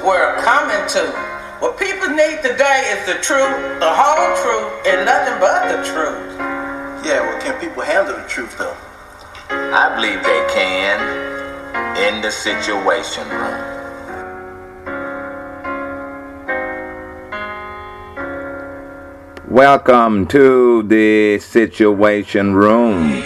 world coming to? What people need today is the truth, the whole truth, and nothing but the truth. Yeah, well, can people handle the truth, though? I believe they can in the Situation Room. Welcome to the Situation Room,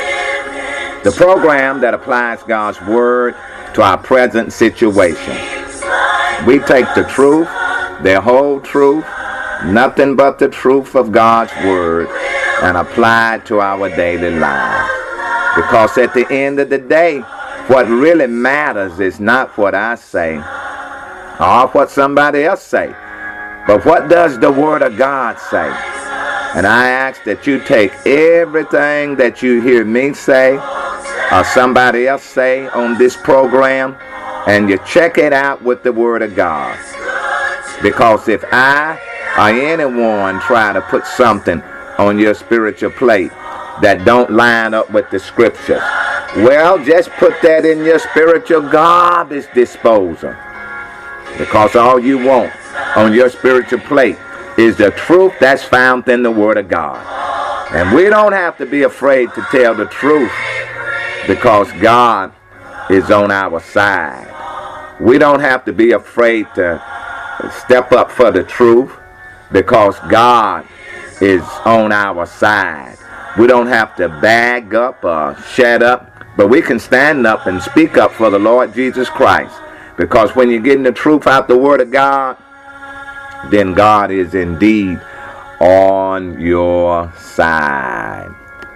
the program that applies God's Word to our present situation. We take the truth, the whole truth, nothing but the truth of God's Word, and apply it to our daily lives. Because at the end of the day, what really matters is not what I say or what somebody else say, but what does the Word of God say? And I ask that you take everything that you hear me say or somebody else say on this program and you check it out with the Word of God. Because if I or anyone try to put something on your spiritual plate that don't line up with the Scriptures, well, just put that in your spiritual garbage disposal. Because all you want on your spiritual plate is the truth that's found in the Word of God. And we don't have to be afraid to tell the truth because God is on our side. We don't have to be afraid to step up for the truth because God is on our side. We don't have to bag up or shut up, but we can stand up and speak up for the Lord Jesus Christ. Because when you're getting the truth out the Word of God, then God is indeed on your side.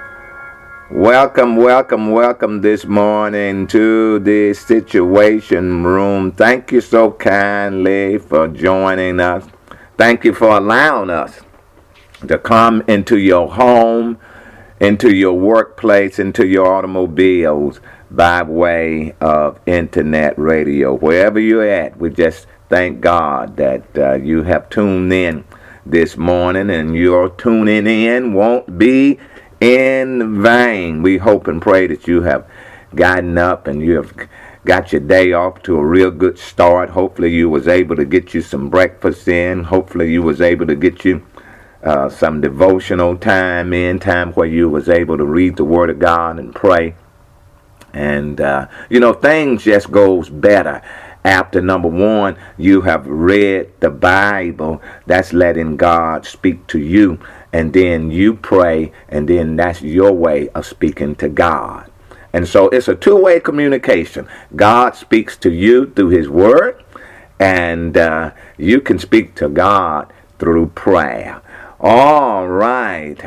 Welcome, welcome, welcome this morning to the Situation Room. Thank you so kindly for joining us. Thank you for allowing us to come into your home, into your workplace, into your automobiles by way of internet radio. Wherever you're at, we just thank God that you have tuned in this morning, and your tuning in won't be in vain. We hope and pray that you have gotten up and you have got your day off to a real good start. Hopefully you was able to get you some breakfast in. Hopefully you was able to get you some devotional time in, time where you was able to read the Word of God and pray. And, things just goes better after, number one, you have read the Bible. That's letting God speak to you. And then you pray, and then that's your way of speaking to God. And so it's a two-way communication. God speaks to you through His Word, and you can speak to God through prayer. All right.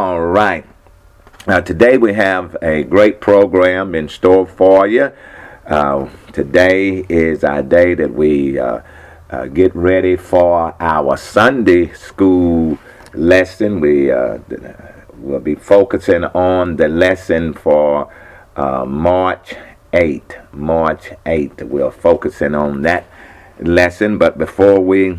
Today we have a great program in store for you. Today is our day that we get ready for our Sunday school lesson. We will be focusing on the lesson for March 8th. March 8th. We're focusing on that lesson. But before we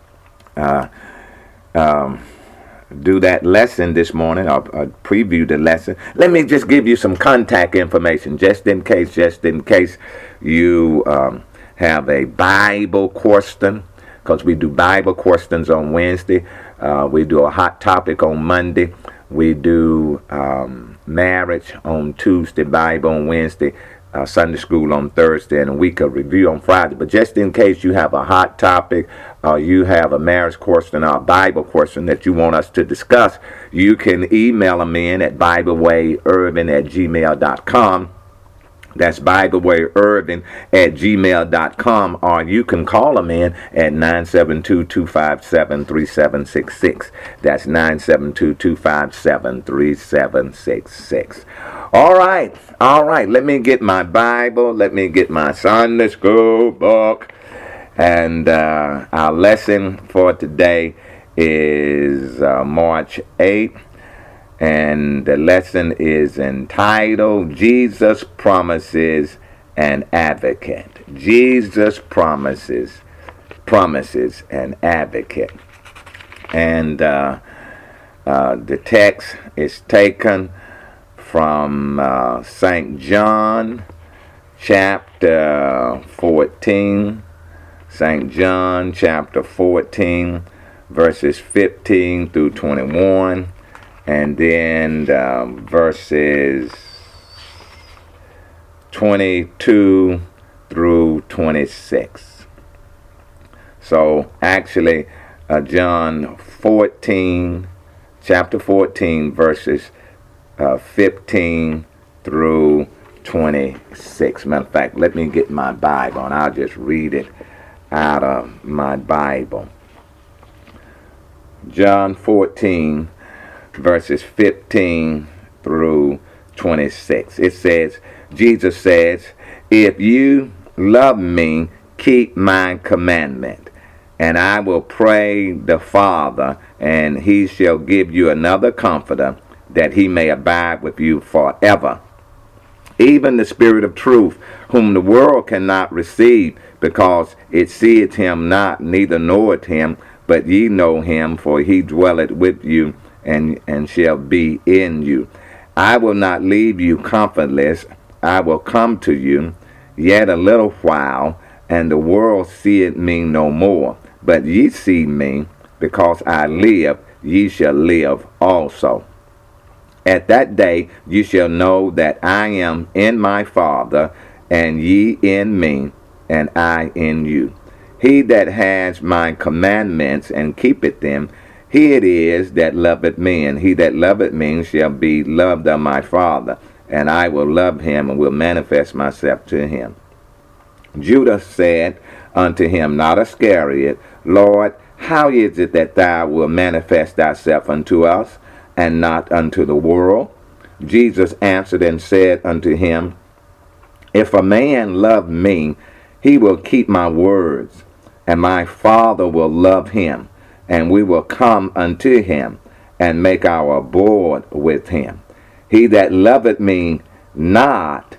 do that lesson this morning, I'll preview the lesson. Let me just give you some contact information just in case you have a Bible question, because we do Bible questions on Wednesday. We do a hot topic on Monday. We do marriage on Tuesday, Bible on Wednesday, Sunday school on Thursday, and a week of review on Friday. But just in case you have a hot topic, or you have a marriage question or a Bible question that you want us to discuss, you can email them in at BibleWayIrvin@gmail.com. That's BibleWayIrvin@gmail.com, or you can call them in at 972-257-3766. That's 972-257-3766. All right. Let me get my Bible. Let me get my Sunday school book. And our lesson for today is March 8th. And the lesson is entitled, Jesus Promises an Advocate. Jesus Promises an Advocate. And the text is taken from St. John chapter 14. St. John chapter 14, verses 15 through 21, and then verses 22 through 26. So actually, John 14, chapter 14, verses 15 through 26. Matter of fact, let me get my Bible and I'll just read it out of my Bible. John 14, verses 15 through 26. It says, Jesus says, "If you love me, keep my commandment, and I will pray the Father, and he shall give you another comforter, that he may abide with you forever. Even the Spirit of truth, whom the world cannot receive, because it seeth him not, neither knoweth him, but ye know him, for he dwelleth with you, and shall be in you. I will not leave you comfortless, I will come to you. Yet a little while, and the world seeth me no more. But ye see me, because I live, ye shall live also. At that day ye shall know that I am in my Father, and ye in me, and I in you. He that has my commandments and keepeth them, he it is that loveth me, and he that loveth me shall be loved of my Father, and I will love him, and will manifest myself to him." Judas said unto him, not Iscariot, "Lord, how is it that thou wilt manifest thyself unto us, and not unto the world?" Jesus answered and said unto him, "If a man love me, he will keep my words, and my Father will love him, and we will come unto him, and make our abode with him. He that loveth me not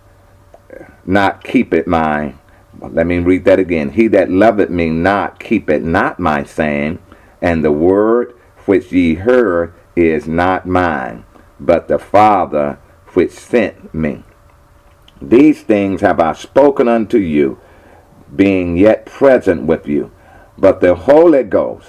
keepeth my," let me read that again. "He that loveth me not keepeth not my saying, and the word which ye heard is not mine, but the Father which sent me. These things have I spoken unto you, being yet present with you. But the Holy Ghost,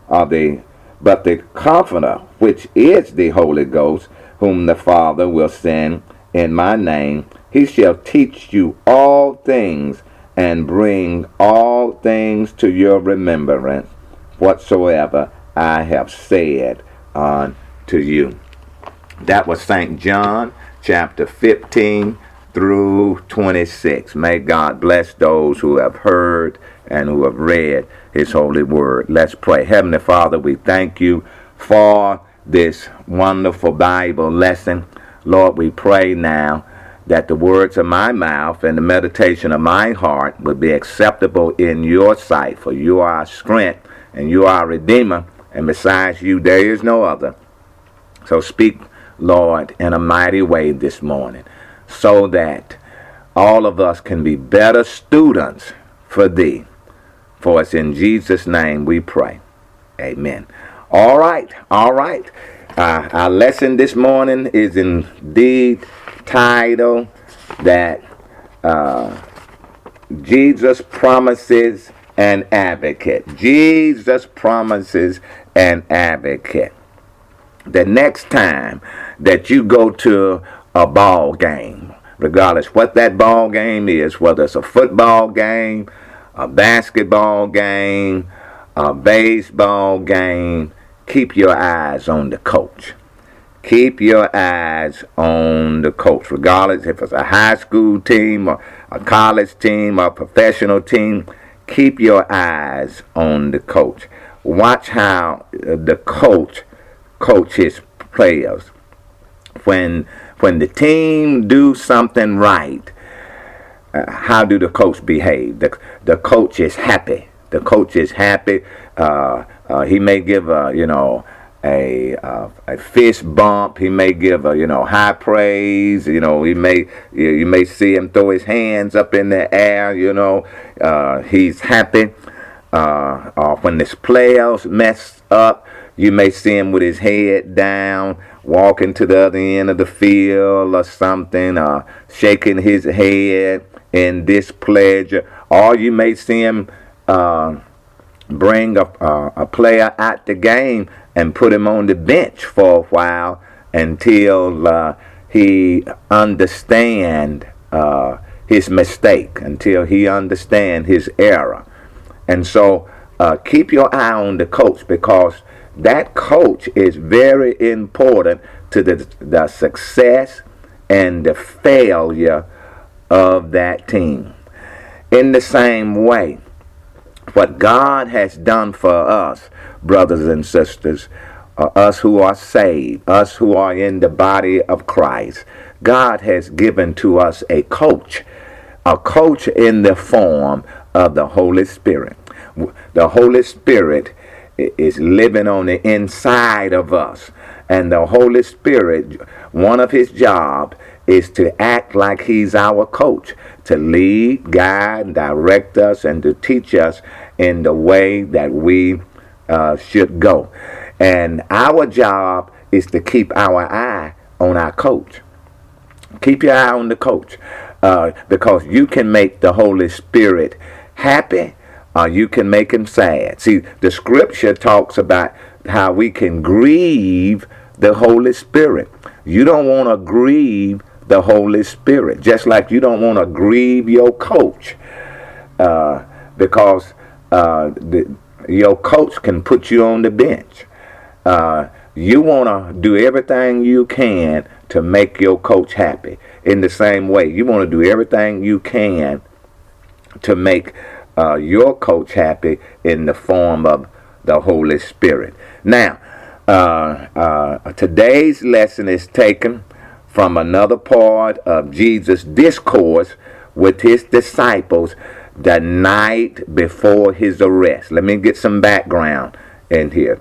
but the Comforter, which is the Holy Ghost, whom the Father will send in my name, he shall teach you all things, and bring all things to your remembrance, whatsoever I have said unto you." That was St. John chapter 15 through 26. May God bless those who have heard and who have read his holy word. Let's pray. Heavenly Father, we thank you for this wonderful Bible lesson. Lord, we pray now that the words of my mouth and the meditation of my heart will be acceptable in your sight, for you are our strength and you are our Redeemer, and besides you there is no other. So speak, Lord, in a mighty way this morning, so that all of us can be better students for thee. For it's in Jesus' name we pray. Amen. All right. Our lesson this morning is indeed titled that Jesus promises an advocate. Jesus promises an advocate. The next time that you go to a ball game, regardless what that ball game is, whether it's a football game, a basketball game, a baseball game, keep your eyes on the coach. Keep your eyes on the coach, regardless if it's a high school team or a college team or a professional team. Keep your eyes on the coach. Watch how the coach his players. When the team do something right, how do the coach behave? The coach is happy. The coach is happy. He may give a fist bump. He may give high praise. You may see him throw his hands up in the air. He's happy. When his players mess up, you may see him with his head down, walking to the other end of the field or something, shaking his head in displeasure. Or you may see him bring a player out the game and put him on the bench for a while until he understand his mistake, until he understand his error. And so keep your eye on the coach, because that coach is very important to the success and the failure of that team. In the same way, what God has done for us, brothers and sisters, us who are saved, us who are in the body of Christ, God has given to us a coach in the form of the Holy Spirit. The Holy Spirit is living on the inside of us. And the Holy Spirit, one of his jobs is to act like he's our coach, to lead, guide, direct us, and to teach us in the way that we should go. And our job is to keep our eye on our coach. Keep your eye on the coach, because you can make the Holy Spirit happy, or you can make him sad. See, the scripture talks about how we can grieve the Holy Spirit. You don't want to grieve the Holy Spirit, just like you don't want to grieve your coach, because your coach can put you on the bench. You want to do everything you can to make your coach happy. In the same way, you want to do everything you can to make your coach happy in the form of the Holy Spirit. Now, today's lesson is taken from another part of Jesus' discourse with his disciples the night before his arrest. Let me get some background in here.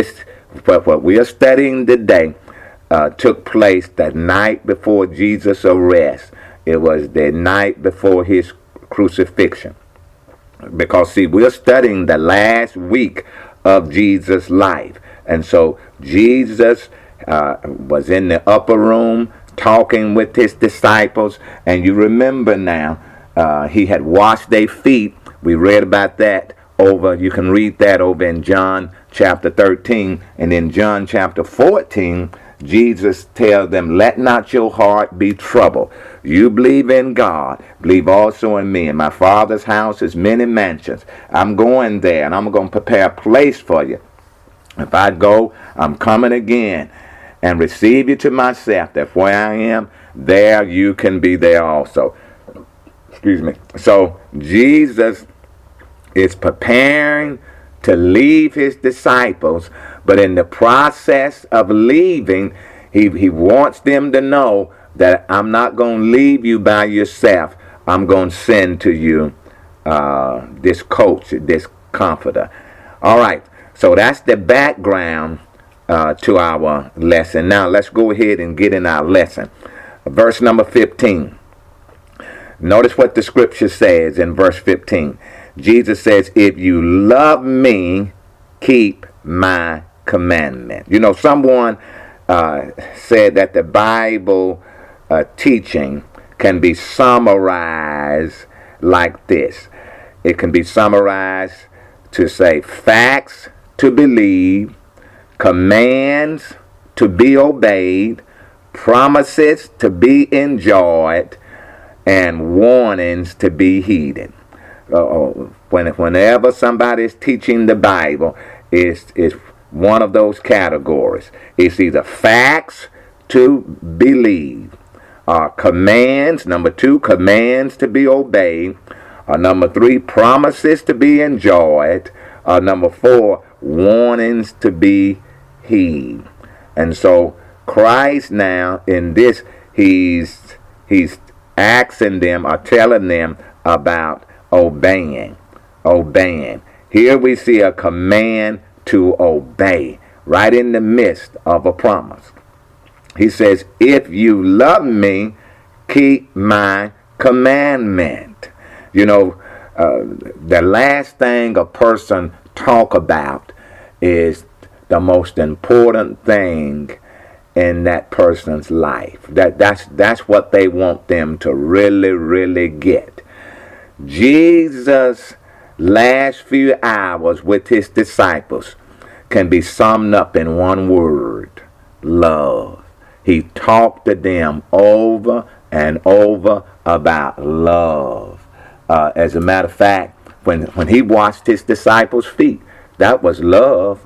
What we are studying today took place the night before Jesus' arrest. It was the night before his crucifixion. Because, see, we're studying the last week of Jesus' life. And so Jesus was in the upper room talking with his disciples. And you remember now, he had washed their feet. We read about that you can read that over in John chapter 13. And in John chapter 14, Jesus tells them, let not your heart be troubled. You believe in God, believe also in me. In my Father's house is many mansions. I'm going there, and I'm going to prepare a place for you. If I go, I'm coming again and receive you to myself, that where I am, there you can be there also. Excuse me. So Jesus is preparing to leave his disciples, but in the process of leaving, he wants them to know that I'm not going to leave you by yourself. I'm going to send to you this coach, this comforter. All right, so that's the background to our lesson. Now let's go ahead and get in our lesson. Verse number 15. Notice what the scripture says in verse 15. Jesus says, if you love me, keep my commandment. You know, someone said that the Bible teaching can be summarized like this. It can be summarized to say facts to believe, commands to be obeyed, promises to be enjoyed, and warnings to be heeded. Whenever somebody is teaching the Bible, it's one of those categories. It's either facts to believe, commands, number 2, commands to be obeyed, number 3, promises to be enjoyed, number 4, warnings to be heeded. And so Christ now in this, he's asking them or telling them about obeying. Here we see a command to obey right in the midst of a promise. He says, if you love me, keep my commandment. You know, the last thing a person talk about is the most important thing in that person's life. That's what they want them to really, really get. Jesus last few hours with his disciples can be summed up in one word: love. He talked to them over and over about love. As a matter of fact, when he washed his disciples' feet, that was love.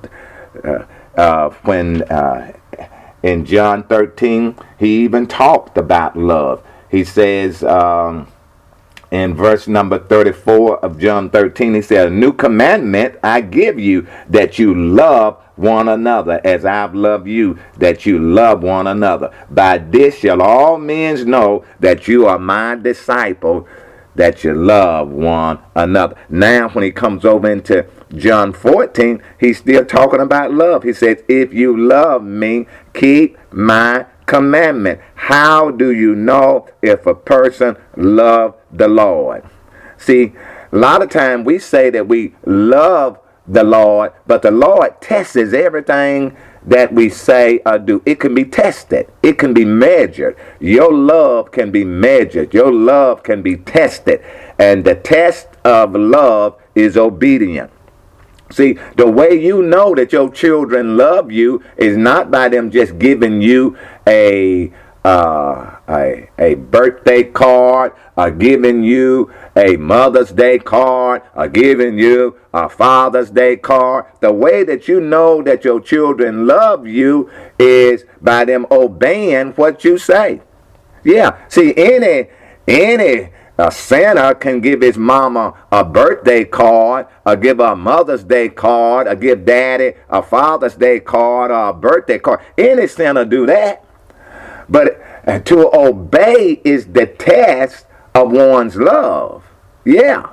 When in John 13, he even talked about love. He says in verse number 34 of John 13, he said, "A new commandment I give you, that you love one another as I've loved you, that you love one another. By this shall all men know that you are my disciple, that you love one another." Now, when he comes over into John 14, he's still talking about love. He says, "If you love me, keep my commandment." How do you know if a person loves the Lord? See, a lot of times we say that we love the Lord, but the Lord tests everything that we say or do. It can be tested. It can be measured. Your love can be measured. Your love can be tested. And the test of love is obedience. See, the way you know that your children love you is not by them just giving you a birthday card, or giving you a Mother's Day card, or giving you a Father's Day card. The way that you know that your children love you is by them obeying what you say. Yeah, see, any Santa can give his mama a birthday card, or give her a Mother's Day card, or give daddy a Father's Day card or a birthday card. Any Santa do that. But to obey is the test of one's love. Yeah.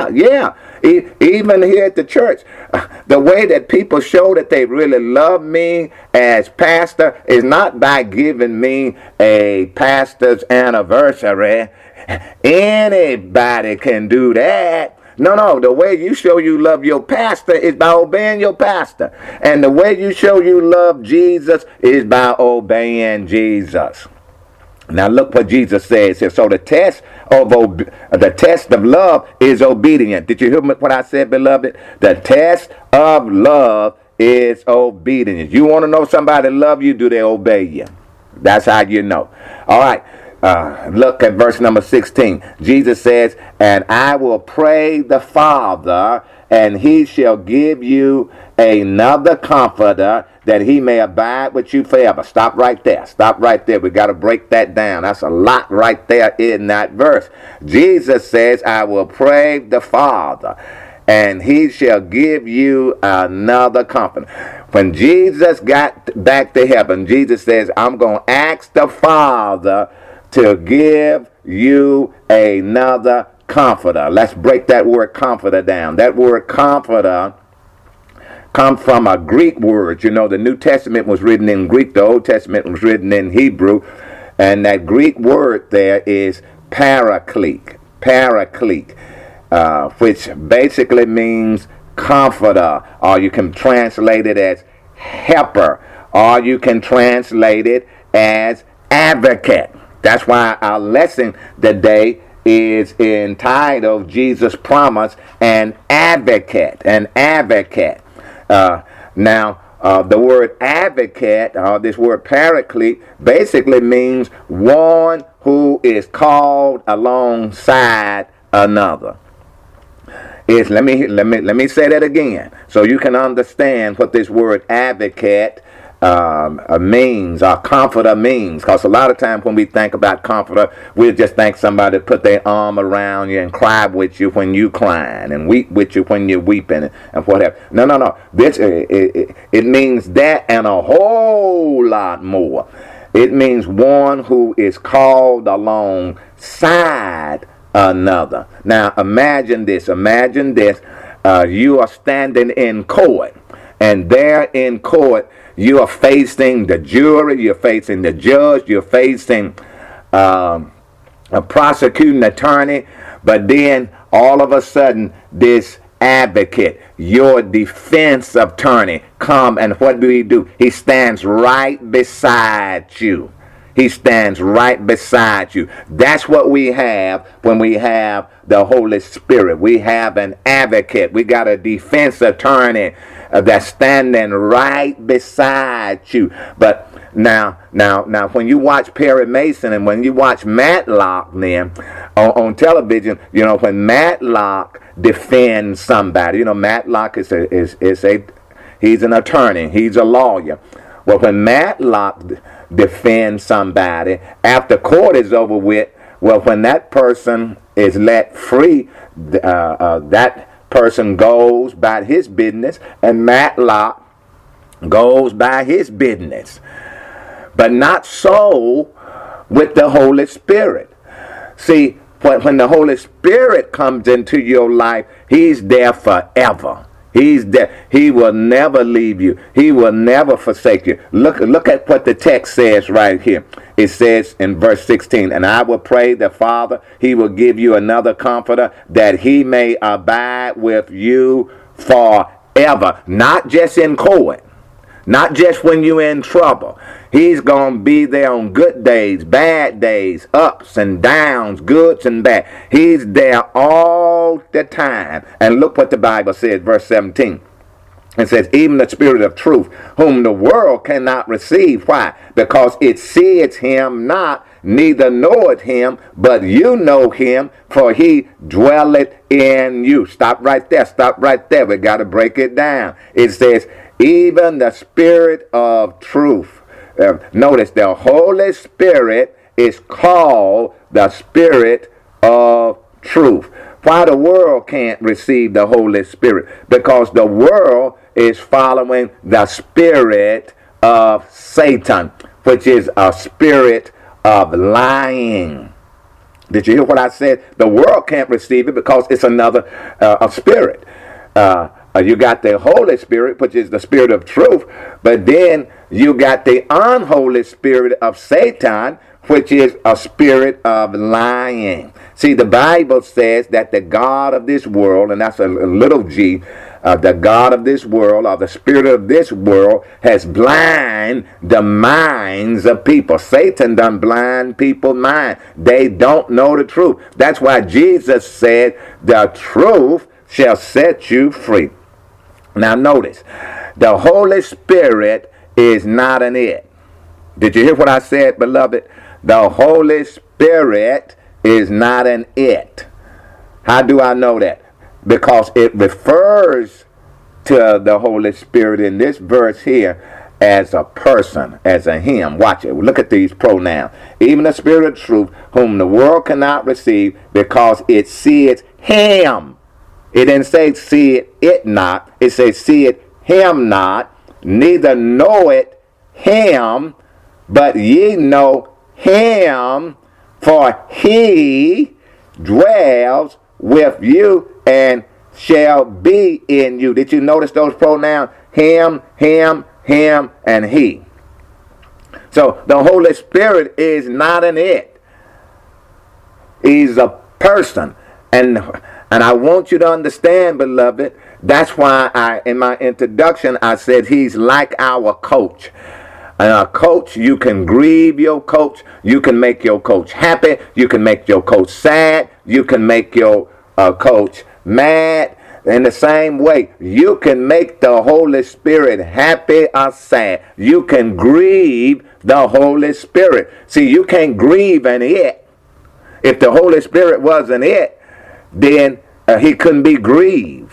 Even here at the church, the way that people show that they really love me as pastor is not by giving me a pastor's anniversary. Anybody can do that. No, the way you show you love your pastor is by obeying your pastor. And the way you show you love Jesus is by obeying Jesus. Now look what Jesus says here. So the test of love is obedience. Did you hear what I said, beloved? The test of love is obedience. You want to know somebody love you, do they obey you? That's how you know. All right. Look at verse number 16. Jesus says, "And I will pray the Father, and he shall give you another comforter, that he may abide with you forever." Stop right there. We got to break that down. That's a lot right there in that verse. Jesus says, "I will pray the Father, and he shall give you another comforter." When Jesus got back to heaven, Jesus says, "I'm going to ask the Father to give you another comforter." Let's break that word comforter down. That word comforter comes from a Greek word. You know, the New Testament was written in Greek. The Old Testament was written in Hebrew. And that Greek word there is paraclete, which basically means comforter, or you can translate it as helper, or you can translate it as advocate. That's why our lesson today is entitled Jesus Promise an Advocate. Now, the word advocate, this word paraclete, basically means one who is called alongside another. Let me say that again, so you can understand what this word advocate means, or comforter means. Because a lot of times when we think about comforter, we just think somebody put their arm around you and cry with you when you crying, and weep with you when you're weeping, and whatever. No. It means that and a whole lot more. It means one who is called alongside another. Now imagine this. You are standing in court, and there in court you are facing the jury, you're facing the judge, you're facing a prosecuting attorney, but then all of a sudden this advocate, your defense attorney, come, and what do? He stands right beside you. He stands right beside you. That's what we have when we have the Holy Spirit. We have an advocate. We got a defense attorney that's standing right beside you. But now, when you watch Perry Mason and when you watch Matlock then on television, when Matlock defends somebody, Matlock he's an attorney, he's a lawyer. Well, when Matlock defends somebody after court is over with, well, when that person is let free, that person goes by his business, and Matlock goes by his business. But not so with the Holy Spirit. See, when the Holy Spirit comes into your life, he's there forever. He's there. He will never leave you. He will never forsake you. Look at what the text says right here. It says in verse 16, and I will pray the Father, he will give you another comforter, that he may abide with you forever. Not just in court. Not just when you're in trouble. He's going to be there on good days, bad days, ups and downs, goods and bad. He's there all the time. And look what the Bible says, verse 17. It says, even the Spirit of truth, whom the world cannot receive. Why? Because it seeth him not, neither knoweth him, but you know him, for he dwelleth in you. Stop right there. Stop right there. We got to break it down. It says, even the Spirit of truth. Notice the Holy Spirit is called the Spirit of truth. Why the world can't receive the Holy Spirit? Because the world is following the spirit of Satan, which is a spirit of lying. Did you hear what I said? The world can't receive it because it's another a spirit. You got the Holy Spirit, which is the Spirit of truth, but then you got the unholy spirit of Satan, which is a spirit of lying. See, the Bible says that the God of this world, and that's a little g, the God of this world, or the spirit of this world, has blinded the minds of people. Satan done blind people's mind. They don't know the truth. That's why Jesus said, the truth shall set you free. Now notice, the Holy Spirit is not an it. Did you hear what I said, beloved? The Holy Spirit is not an it. How do I know that? Because it refers to the Holy Spirit in this verse here as a person, as a him. Watch it. Look at these pronouns. Even the Spirit of truth, whom the world cannot receive, because it seeth him. It didn't say see it not. It says see it him not. Neither know it him, but ye know him, for he dwells with you and shall be in you. Did you notice those pronouns? Him, him, him, and he. So the Holy Spirit is not an it. He's a person. And I want you to understand, beloved, that's why in my introduction, I said he's like our coach. A coach, you can grieve your coach. You can make your coach happy. You can make your coach sad. You can make your coach mad. In the same way, you can make the Holy Spirit happy or sad. You can grieve the Holy Spirit. See, you can't grieve an it. If the Holy Spirit wasn't it, then he couldn't be grieved.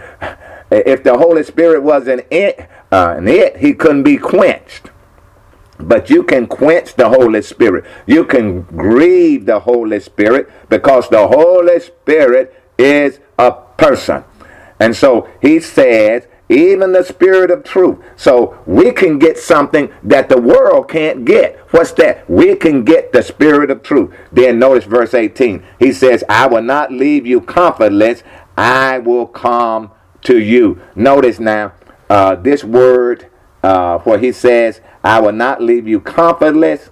If the Holy Spirit wasn't it, he couldn't be quenched. But you can quench the Holy Spirit. You can grieve the Holy Spirit because the Holy Spirit is a person. And so he says, even the Spirit of truth. So we can get something that the world can't get. What's that? We can get the Spirit of truth. Then notice verse 18. He says, I will not leave you comfortless. I will come to you. Notice now, this word where he says, I will not leave you comfortless.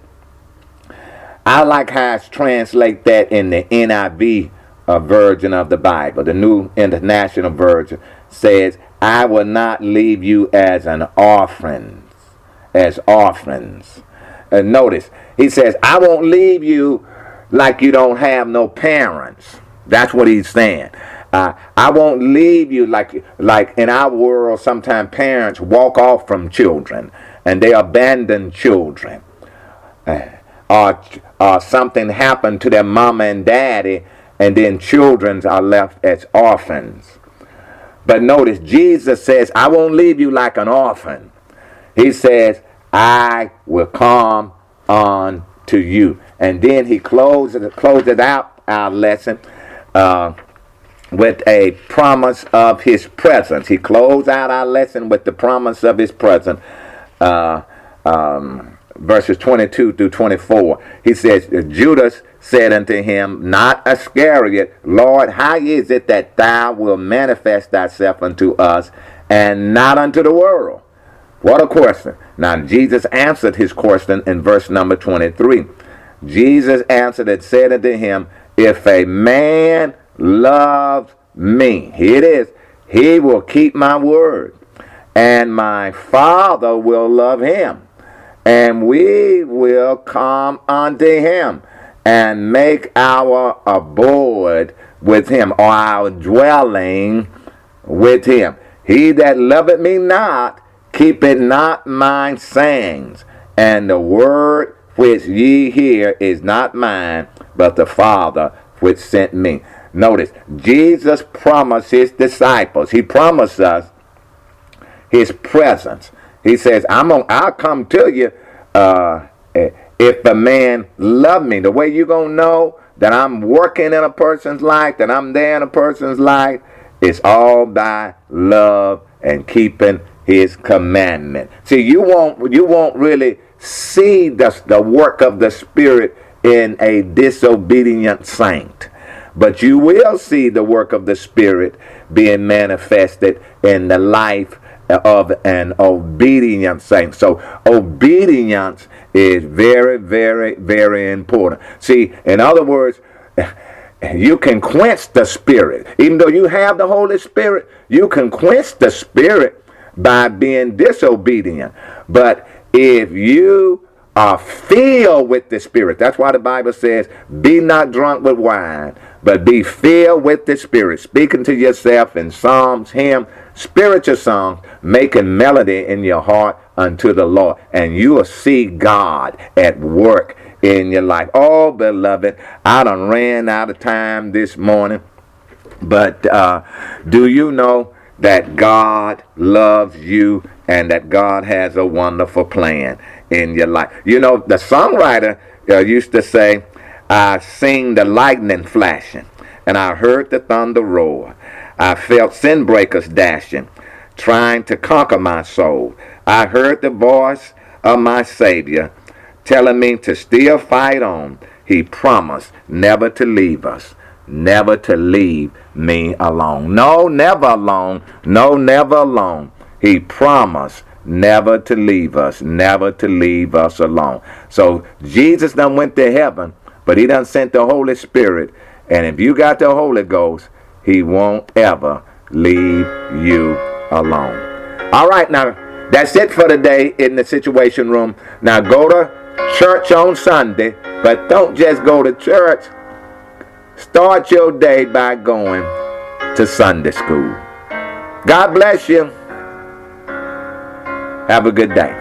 I like how it's translate that in the NIV version of the Bible. The New International Version says, I will not leave you as an orphans, as orphans. notice, he says, I won't leave you like you don't have no parents. That's what he's saying. I won't leave you like in our world, sometimes parents walk off from children and they abandon children. Or something happened to their mama and daddy, and then children are left as orphans. But notice, Jesus says, I won't leave you like an orphan. He says, I will come on to you. And then he closes out our lesson with a promise of his presence. He closed out our lesson with the promise of his presence. Verses 22 through 24. He says, Judas said unto him, not Iscariot, Lord, how is it that thou wilt manifest thyself unto us and not unto the world? What a question. Now Jesus answered his question in verse number 23. Jesus answered and said unto him, if a man loves me, here it is, he will keep my word, and my Father will love him, and we will come unto him and make our abode with him, or our dwelling with him. He that loveth me not, keepeth not my sayings, and the word which ye hear is not mine, but the Father which sent me. Notice, Jesus promised his disciples, he promised us his presence. He says, I'll come to you if a man love me. The way you're going to know that I'm working in a person's life, that I'm there in a person's life, it's all by love and keeping his commandment. See, you won't really see the work of the Spirit in a disobedient saint, but you will see the work of the Spirit being manifested in the life of an obedient saint. So obedience is very, very, very important. See, in other words, you can quench the Spirit. Even though you have the Holy Spirit, you can quench the Spirit by being disobedient. But if you are filled with the Spirit, that's why the Bible says, be not drunk with wine, but be filled with the Spirit, speaking to yourself in psalms, hymns, spiritual songs, making melody in your heart unto the Lord, and you will see God at work in your life. Oh, beloved, I done ran out of time this morning, but do you know that God loves you and that God has a wonderful plan in your life? You know, the songwriter used to say, I seen the lightning flashing, and I heard the thunder roar. I felt sin breakers dashing, trying to conquer my soul. I heard the voice of my Savior telling me to still fight on. He promised never to leave us, never to leave me alone. No, never alone. No, never alone. He promised never to leave us, never to leave us alone. So Jesus done went to heaven, but he done sent the Holy Spirit. And if you got the Holy Ghost, he won't ever leave you alone. All right, now, that's it for today in the Situation Room. Now, go to church on Sunday, but don't just go to church. Start your day by going to Sunday school. God bless you. Have a good day.